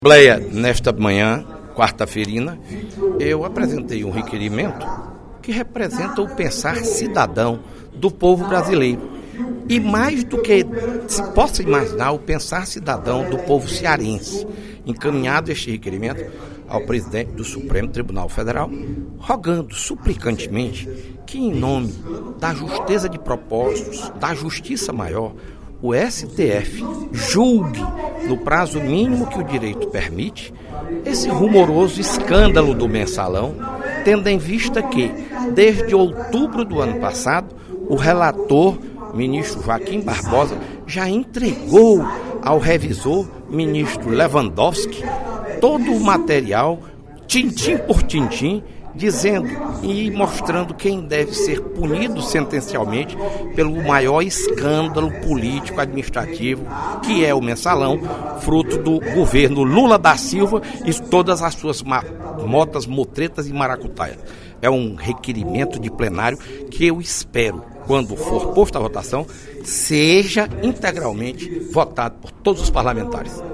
Assembleia, nesta manhã, quarta-feirina, eu apresentei um requerimento que representa o pensar cidadão do povo brasileiro. E mais do que se possa imaginar, o pensar cidadão do povo cearense. Encaminhado este requerimento ao presidente do Supremo Tribunal Federal, rogando suplicantemente que, em nome da justeza de propósitos, da justiça maior, o STF julgue, no prazo mínimo que o direito permite, esse rumoroso escândalo do Mensalão, tendo em vista que, desde outubro do ano passado, o relator, ministro Joaquim Barbosa, já entregou ao revisor, ministro Lewandowski, todo o material, tintim por tintim, dizendo e mostrando quem deve ser punido sentencialmente pelo maior escândalo político-administrativo, que é o Mensalão, fruto do governo Lula da Silva e todas as suas motas, motretas e maracutaias. É um requerimento de plenário que eu espero, quando for posto à votação, seja integralmente votado por todos os parlamentares.